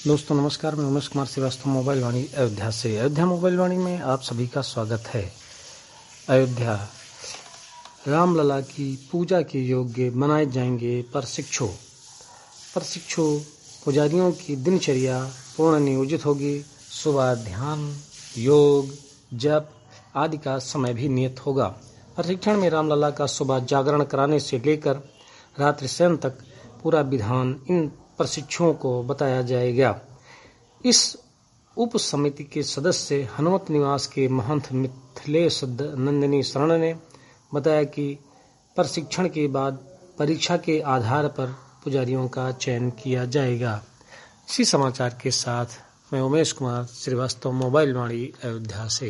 दोस्तों नमस्कार, मैं उमेश कुमार श्रीवास्तव मोबाइल वाणी अयोध्या से। अयोध्या मोबाइल वाणी में आप सभी का स्वागत है। अयोध्या रामलला की पूजा के योग्य बनाए जाएंगे प्रशिक्षु पुजारियों की दिनचर्या पूर्ण नियोजित होगी। सुबह ध्यान, योग, जप आदि का समय भी नियत होगा। प्रशिक्षण में रामलला का सुबह जागरण कराने से लेकर रात्रि शयन तक पूरा विधान इन प्रशिक्षुओं को बताया जाएगा। इस उप समिति के सदस्य हनुमत निवास के महंत मिथिलेश नंदिनी शरण ने बताया कि प्रशिक्षण के बाद परीक्षा के आधार पर पुजारियों का चयन किया जाएगा। इसी समाचार के साथ मैं उमेश कुमार श्रीवास्तव मोबाइल वाणी अयोध्या से।